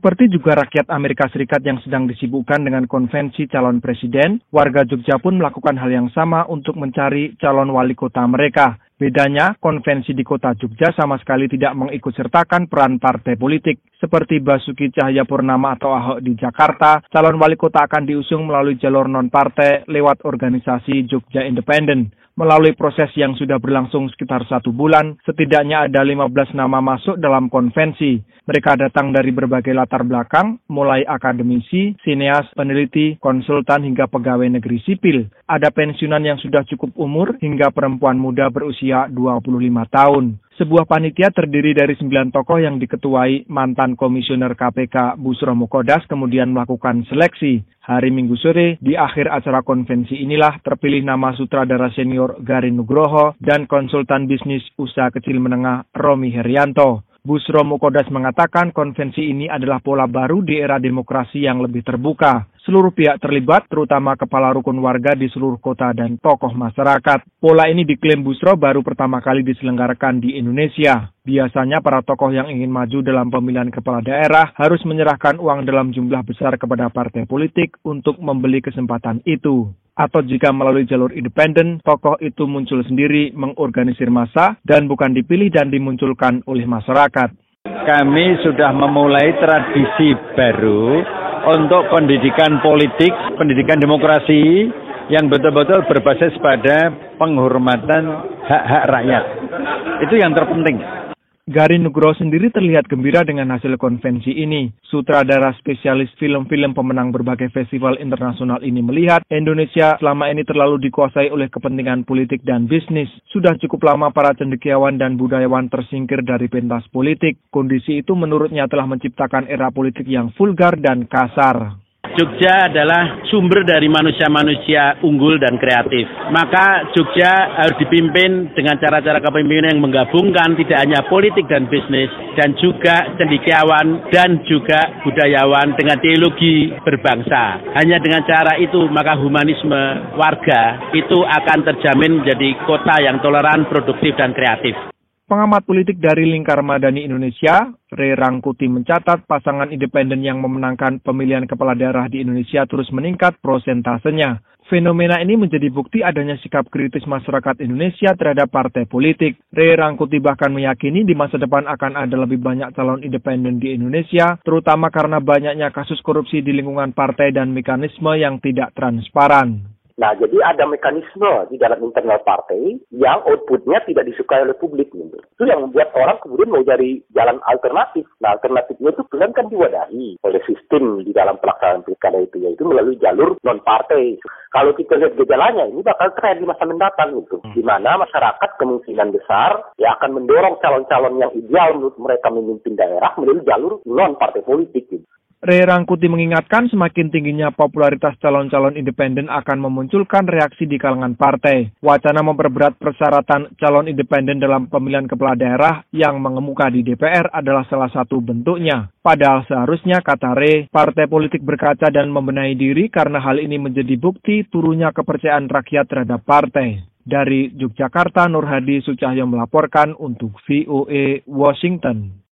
Seperti juga rakyat Amerika Serikat yang sedang disibukkan dengan konvensi calon presiden, warga Jogja pun melakukan hal yang sama untuk mencari calon wali kota mereka. Bedanya, konvensi di kota Jogja sama sekali tidak mengikutsertakan peran partai politik. Seperti Basuki Cahayapurnama atau Ahok di Jakarta, calon wali kota akan diusung melalui jalur non-partai lewat organisasi Jogja Independen. Melalui proses yang sudah berlangsung sekitar 1 bulan, setidaknya ada 15 nama masuk dalam konvensi. Mereka datang dari berbagai latar belakang, mulai akademisi, sineas, peneliti, konsultan, hingga pegawai negeri sipil. Ada pensiunan yang sudah cukup umur, hingga perempuan muda berusia 25 tahun. Sebuah panitia terdiri dari 9 tokoh yang diketuai mantan komisioner KPK Busro Mukodas kemudian melakukan seleksi. Hari Minggu sore, di akhir acara konvensi inilah terpilih nama sutradara senior Garin Nugroho dan konsultan bisnis usaha kecil menengah Romi Herianto. Busro Mukodas mengatakan konvensi ini adalah pola baru di era demokrasi yang lebih terbuka. Seluruh pihak terlibat, terutama kepala rukun warga di seluruh kota dan tokoh masyarakat. Pola ini diklaim Busro baru pertama kali diselenggarakan di Indonesia. Biasanya para tokoh yang ingin maju dalam pemilihan kepala daerah harus menyerahkan uang dalam jumlah besar kepada partai politik untuk membeli kesempatan itu. Atau jika melalui jalur independen, tokoh itu muncul sendiri mengorganisir massa dan bukan dipilih dan dimunculkan oleh masyarakat. Kami sudah memulai tradisi baru untuk pendidikan politik, pendidikan demokrasi yang betul-betul berbasis pada penghormatan hak-hak rakyat. Itu yang terpenting. Garin Nugroho sendiri terlihat gembira dengan hasil konvensi ini. Sutradara spesialis film-film pemenang berbagai festival internasional ini melihat Indonesia selama ini terlalu dikuasai oleh kepentingan politik dan bisnis. Sudah cukup lama para cendekiawan dan budayawan tersingkir dari pentas politik. Kondisi itu menurutnya telah menciptakan era politik yang vulgar dan kasar. Jogja adalah sumber dari manusia-manusia unggul dan kreatif. Maka Jogja harus dipimpin dengan cara-cara kepemimpinan yang menggabungkan tidak hanya politik dan bisnis, dan juga cendekiawan dan juga budayawan dengan teologi berbangsa. Hanya dengan cara itu maka humanisme warga itu akan terjamin menjadi kota yang toleran, produktif, dan kreatif. Pengamat politik dari Lingkar Madani Indonesia, Ray Rangkuti mencatat pasangan independen yang memenangkan pemilihan kepala daerah di Indonesia terus meningkat prosentasenya. Fenomena ini menjadi bukti adanya sikap kritis masyarakat Indonesia terhadap partai politik. Ray Rangkuti bahkan meyakini di masa depan akan ada lebih banyak calon independen di Indonesia, terutama karena banyaknya kasus korupsi di lingkungan partai dan mekanisme yang tidak transparan. Nah, jadi ada mekanisme di dalam internal partai yang outputnya tidak disukai oleh publik. Gitu. Itu yang membuat orang kemudian mau cari jalan alternatif. Nah, alternatifnya itu kan diwadahi oleh sistem di dalam pelaksanaan pilkada itu, yaitu melalui jalur non-partai. Kalau kita lihat gejalanya, ini bakal tren di masa mendatang gitu. Di mana masyarakat kemungkinan besar ya akan mendorong calon-calon yang ideal menurut mereka memimpin daerah melalui jalur non-partai politik. Gitu. Ray Rangkuti mengingatkan semakin tingginya popularitas calon-calon independen akan memunculkan reaksi di kalangan partai. Wacana memperberat persyaratan calon independen dalam pemilihan kepala daerah yang mengemuka di DPR adalah salah satu bentuknya. Padahal seharusnya, kata Ray, partai politik berkaca dan membenahi diri karena hal ini menjadi bukti turunnya kepercayaan rakyat terhadap partai. Dari Yogyakarta, Nur Hadi Sucahyo melaporkan untuk VOA Washington.